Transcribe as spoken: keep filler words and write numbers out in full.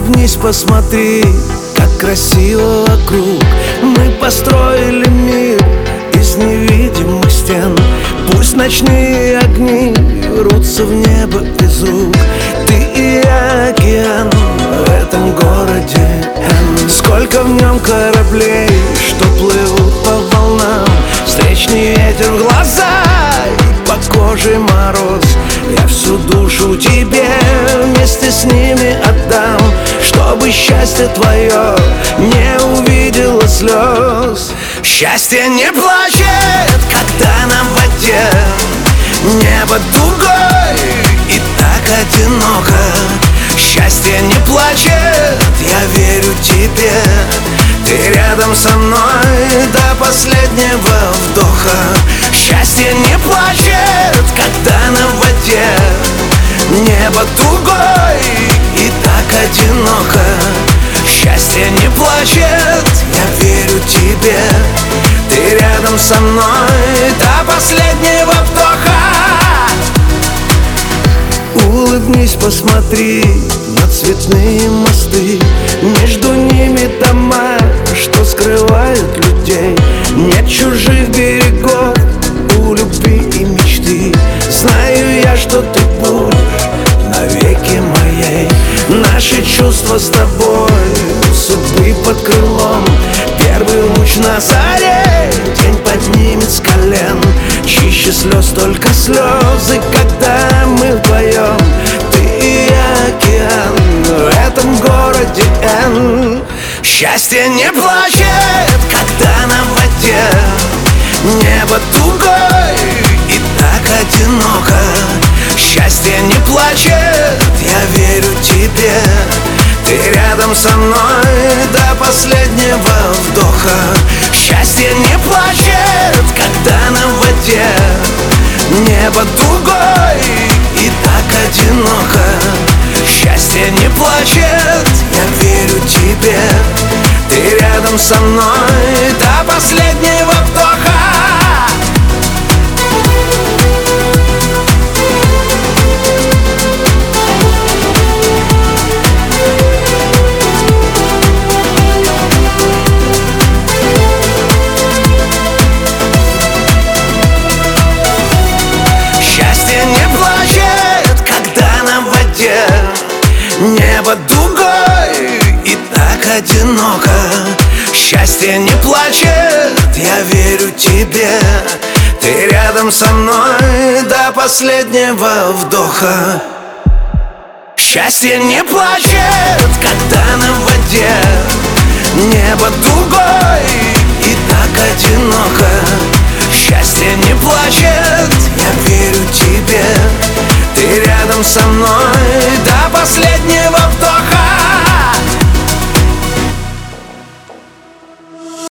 Улыбнись, посмотри, как красиво вокруг. Мы построили мир из невидимых стен. Пусть ночные огни рвутся в небо из рук. Ты и я, океан, в этом городе Н. Сколько в нем кораблей, что плывут по волнам. Встречный ветер в глаза и по коже мороз. Я всю душу тебе вместе с ними отдам, чтобы счастье твое не увидело слез. Счастье не плачет, когда на воде небо дугой и так одиноко. Счастье не плачет, я верю тебе. Ты рядом со мной до последнего вдоха. Счастье не плачет, когда на воде небо тугой и так одиноко. Счастье не плачет, я верю тебе. Ты рядом со мной до последнего вдоха. Улыбнись, посмотри на цветные мосты. Между ними дома, что скрывают людей. Нет чужих берегов у любви и мечты. Знаю я, что ты будешь навеки моей. Наши чувства с тобой судьбы под крылом. Первый луч на заре день поднимет с колен. Чище слез только слезы, когда мы вдвоем. Ты и я, океан, в этом городе Н. Счастье не плачет, когда на воде небо тугой и так одиноко. Счастье не плачет, я верю тебе. Ты рядом со мной до последнего вдоха. Счастье не плачет, когда на воде небо дугой и так одиноко. Счастье не плачет, я верю тебе. Ты рядом со мной до последнего вдоха. Небо дугой и так одиноко. Счастье не плачет, я верю тебе. Ты рядом со мной до последнего вдоха. Счастье не плачет, когда на воде небо дугой и так одиноко. Счастье не плачет, я верю тебе. Ты рядом со мной